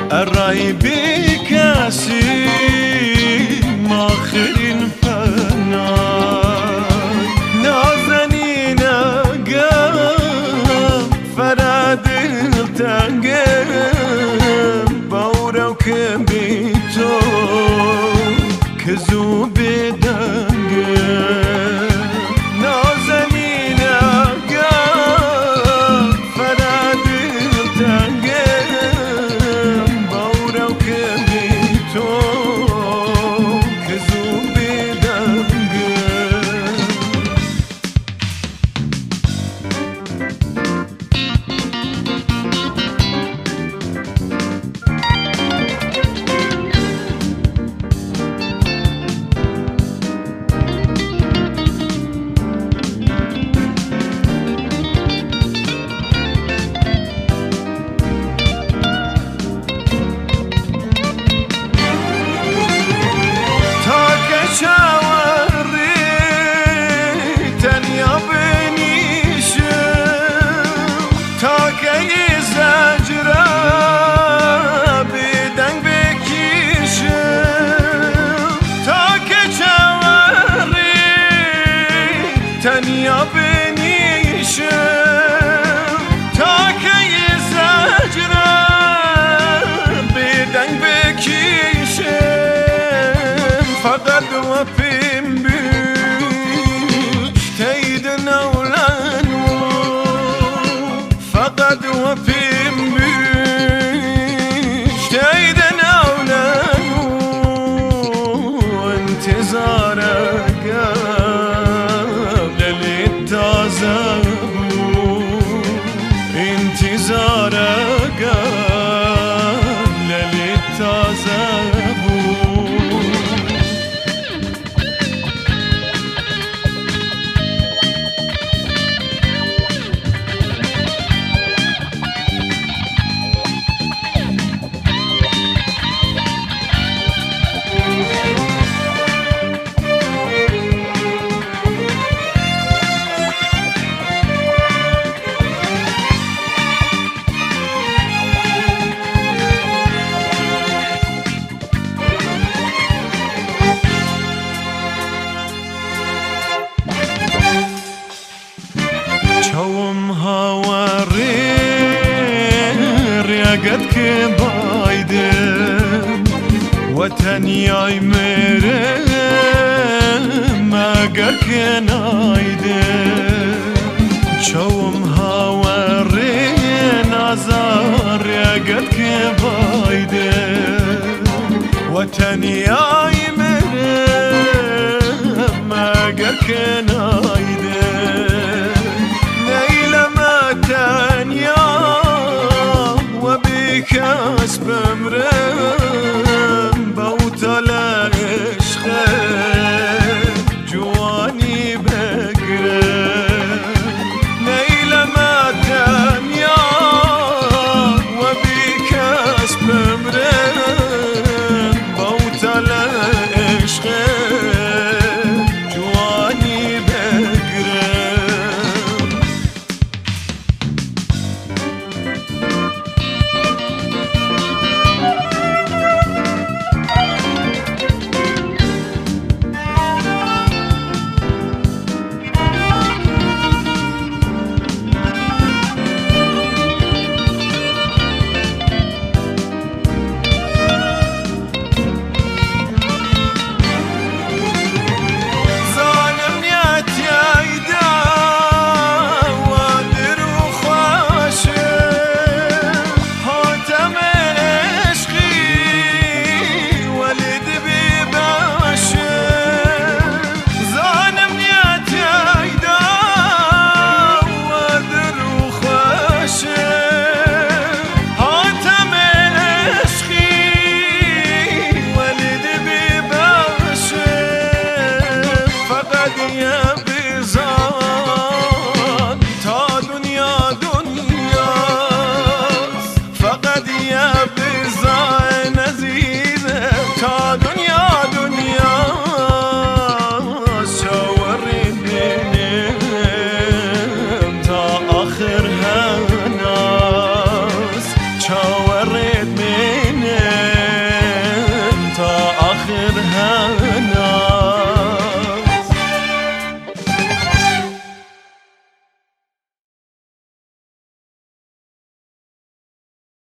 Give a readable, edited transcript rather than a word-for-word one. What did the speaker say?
الرأي بكاسي آخرین فنای نازنین گم فرادل تنگم باورو که بی تو که زو بدنگم نازنین گم فرادل تنگم باورو که بی تو تنیا بنیشم تا که یه زجرم به دنگ بکشم فقط وفیم بیش تید نولنو فقط وفیم بیش تید نولنو انتظارك انتظارك قبل التزبون چوم هاوری ریاقت که بایدم وطنیای مرم اگر که نایدم چوم هاوری نازار ریاقت که بایدم وطنیای مرم اگر که نایدم تنیا وبكاس بمرم بوتل عشقك جواني بقرب نيل ما تنيا وبكاس بمرم بوتل عشقك جواني بقرب آخر هم